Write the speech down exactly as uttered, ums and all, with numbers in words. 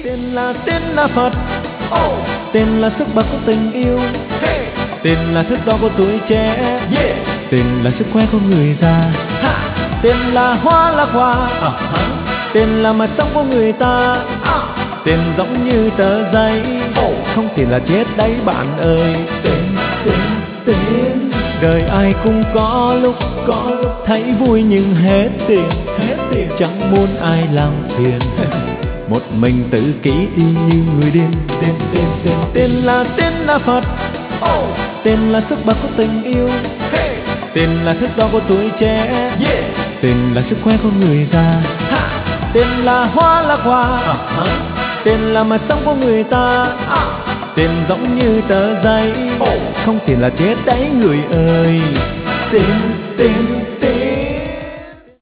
Tiền là tiền là Phật, tiền là sức bật của tình yêu, tiền là thước đo của tuổi trẻ, tiền là sức khỏe của người già, tiền là hoa là quà, tiền là mặt sống của người ta, tiền giống như tờ giấy, không tiền là chết đấy bạn ơi. Tiền, tiền, tiền. Đời ai cũng có lúc có lúc thấy vui nhưng hết tiền, hết tiền chẳng muốn ai làm phiền. Một mình tự kỷ y như người điên. Tiền, tiền, tiền, tiền là tiền là Phật, tiền là sức bật của tình yêu, tiền là thước đo của tuổi trẻ, tiền là sức khỏe của người già, tiền là hoa là quà, tiền là mặt sống của người ta, tiền giống như tờ giấy, không tiền là chết đấy người ơi. Tiền, tiền, tiền.